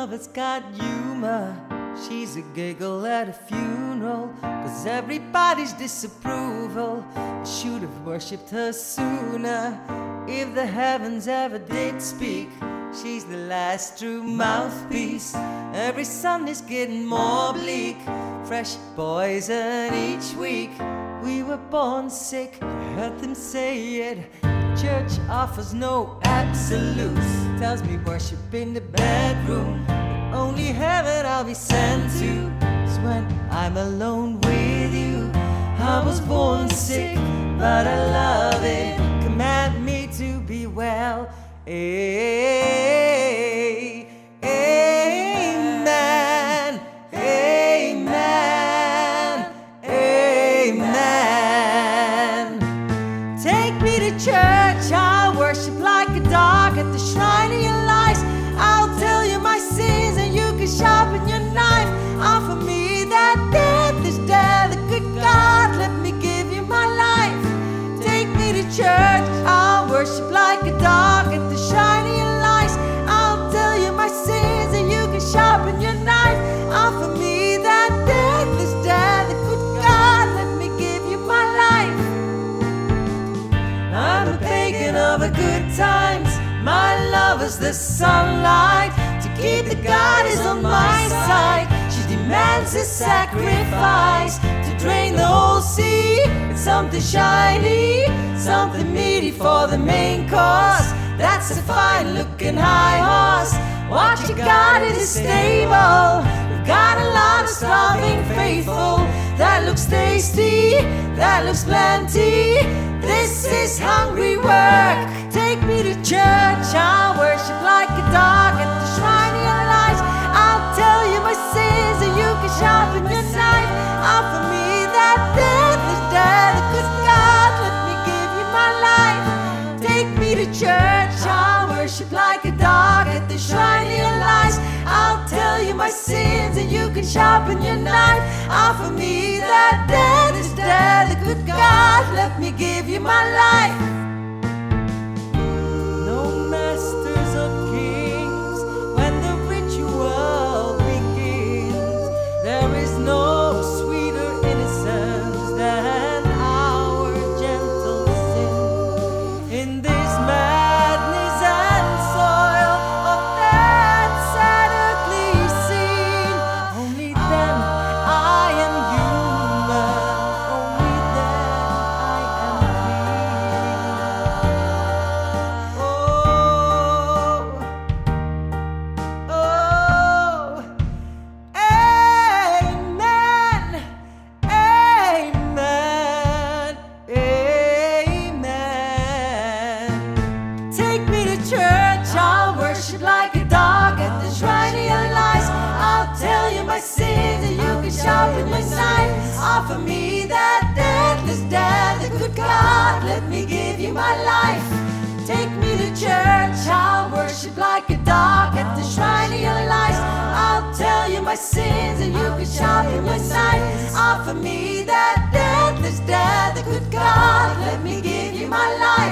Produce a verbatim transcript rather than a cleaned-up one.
lover's got humor. She's a giggle at a funeral, 'cause everybody's disapproval should have worshipped her sooner. If the heavens ever did speak, she's the last true mouthpiece. Every Sunday's getting more bleak, fresh poison each week. We were born sick, I heard them say it. Church offers no absolutes, tells me worship in the bedroom. The only heaven I'll be sent to is when I'm alone with you. I was born sick, but I love it. Command me to be well. Hey, amen, amen, amen. Take me to church, I'll worship like a dog at the shrine of your lies. I'll tell you my sins and you can sharpen your knife. Offer me that death is dead, the good God, let me give you my life. Take me to church, I'll worship like a dog at the shrine of your lies. I'll tell you my sins and you can sharpen your knife. Offer me that death is dead, the good God, let me give you my life. I'm a pagan of a good times, my love is the sunlight. To keep the goddess on my side, she demands a sacrifice. To drain the whole sea, it's something shiny, something meaty for the main course. That's a fine looking high horse. What you got in the stable? We've got a lot of starving faithful. That looks tasty, that looks plenty. This is hungry work. Take me to church, I'll worship like a dog at the shrine of your lies. I'll tell you my sins and you can sharpen your knife. Offer me that death is dead, the good God, let me give you my life. Take me to church, I'll worship like a dog at the shrine of your lies. I'll tell you my sins and you can sharpen your knife. Offer me that death is dead, the good God, let me give you my life. No masters or kings, when the ritual begins, there is no sweeter innocence than our gentle sin. In this madness and soil of that sad earthly scene, only then I am human, only then I am free. Oh, oh, amen, amen, amen. Take me to church, I'll worship like a dog at the shrine of your lies. I'll tell you my sins and you can sharpen your knife. Offer me that deathless death, the good God, let me give you my life. Take me to church, I'll worship like a dog at the shrine of your lies. I'll tell you my sins and you can sharpen your knife. Offer me that deathless death, the good God, let me give you my life.